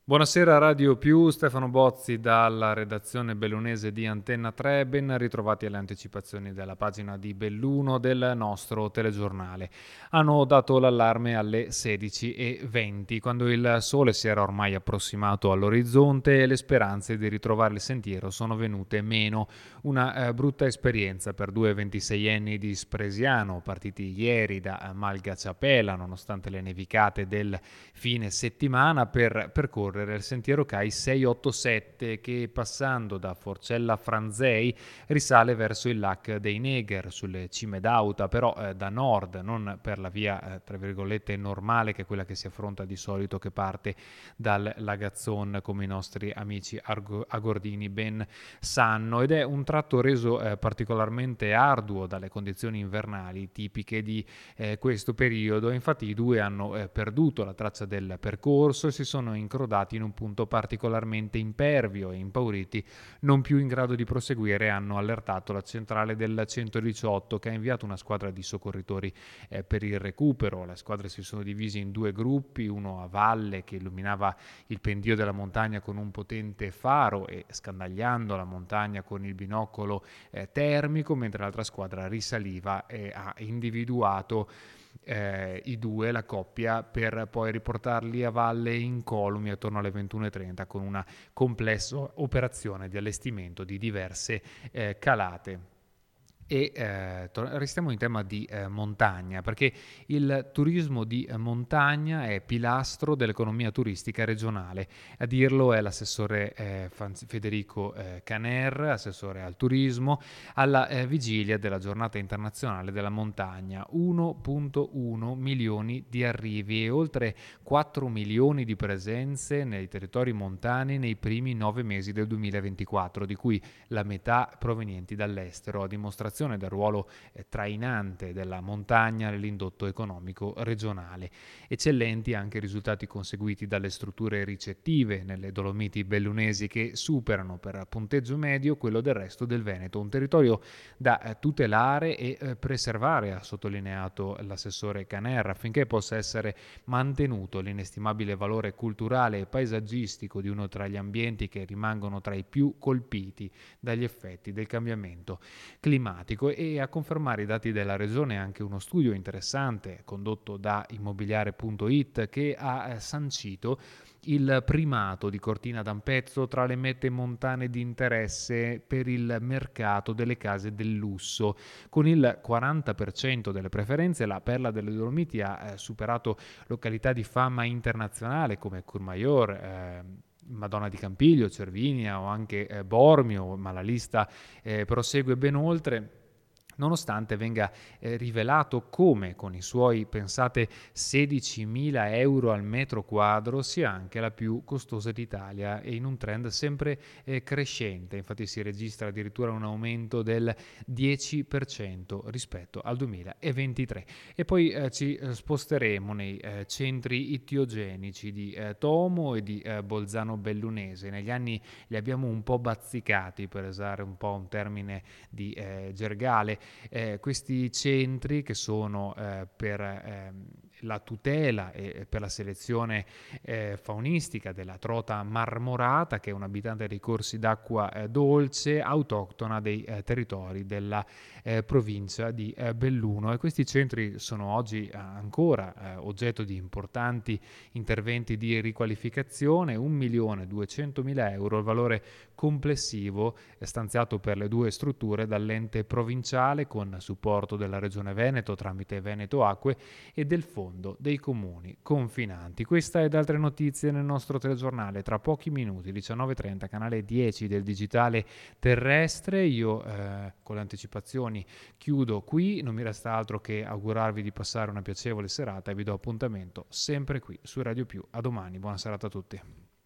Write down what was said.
Buonasera Radio Più, Stefano Bozzi dalla redazione bellunese di Antenna 3, ben ritrovati alle anticipazioni della pagina di Belluno del nostro telegiornale. Hanno dato l'allarme alle 16:20, quando il sole si era ormai approssimato all'orizzonte e le speranze di ritrovare il sentiero sono venute meno. Una brutta esperienza per due 26enni di Spresiano, partiti ieri da Malgacciapela, nonostante le nevicate del fine settimana, per percorrere il sentiero CAI 687 che, passando da Forcella Franzei, risale verso il Lac dei Neger sulle cime d'Auta, però da nord, non per la via tra virgolette normale, che è quella che si affronta di solito, che parte dal Lagazzon, come i nostri amici agordini ben sanno, ed è un tratto reso particolarmente arduo dalle condizioni invernali tipiche di questo periodo. Infatti i due hanno perduto la traccia del percorso e si sono incrodati in un punto particolarmente impervio e impauriti, non più in grado di proseguire, hanno allertato la centrale del 118, che ha inviato una squadra di soccorritori per il recupero. Le squadre si sono divise in due gruppi, uno a valle che illuminava il pendio della montagna con un potente faro e scandagliando la montagna con il binocolo termico, mentre l'altra squadra risaliva e ha individuato i due, la coppia, per poi riportarli a valle incolumi attorno alle 21:30 con una complessa operazione di allestimento di diverse calate. E restiamo in tema di montagna, perché il turismo di montagna è pilastro dell'economia turistica regionale. A dirlo è l'assessore Federico Caner, assessore al turismo, alla vigilia della giornata internazionale della montagna. 1,1 milioni di arrivi e oltre 4 milioni di presenze nei territori montani nei primi 9 mesi del 2024, di cui la metà provenienti dall'estero, a dimostrazione del ruolo trainante della montagna nell'indotto economico regionale. Eccellenti anche i risultati conseguiti dalle strutture ricettive nelle Dolomiti bellunesi, che superano per punteggio medio quello del resto del Veneto, un territorio da tutelare e preservare, ha sottolineato l'assessore Canerra, affinché possa essere mantenuto l'inestimabile valore culturale e paesaggistico di uno tra gli ambienti che rimangono tra i più colpiti dagli effetti del cambiamento climatico. E a confermare i dati della regione anche uno studio interessante condotto da immobiliare.it, che ha sancito il primato di Cortina d'Ampezzo tra le mete montane di interesse per il mercato delle case del lusso. Con il 40% delle preferenze, la Perla delle Dolomiti ha superato località di fama internazionale come Courmayeur, Madonna di Campiglio, Cervinia o anche Bormio, ma la lista prosegue ben oltre, nonostante venga rivelato come, con i suoi, pensate, 16.000 euro al metro quadro, sia anche la più costosa d'Italia, e in un trend sempre crescente. Infatti si registra addirittura un aumento del 10% rispetto al 2023. E poi ci sposteremo nei centri ittiogenici di Tomo e di Bolzano Bellunese. Negli anni li abbiamo un po' bazzicati, per usare un po' un termine di gergale. Questi centri, che sono per la tutela e per la selezione faunistica della trota marmorata, che è un abitante dei corsi d'acqua dolce autoctona dei territori della provincia di Belluno, e questi centri sono oggi ancora oggetto di importanti interventi di riqualificazione. 1.200.000 euro il valore complessivo stanziato per le due strutture dall'ente provinciale, con supporto della Regione Veneto tramite Veneto Acque e del fondo dei comuni confinanti. Questa ed altre notizie nel nostro telegiornale tra pochi minuti, 19:30, canale 10 del digitale terrestre. Io con le anticipazioni chiudo qui, non mi resta altro che augurarvi di passare una piacevole serata e vi do appuntamento sempre qui su Radio Più. A domani, buona serata a tutti.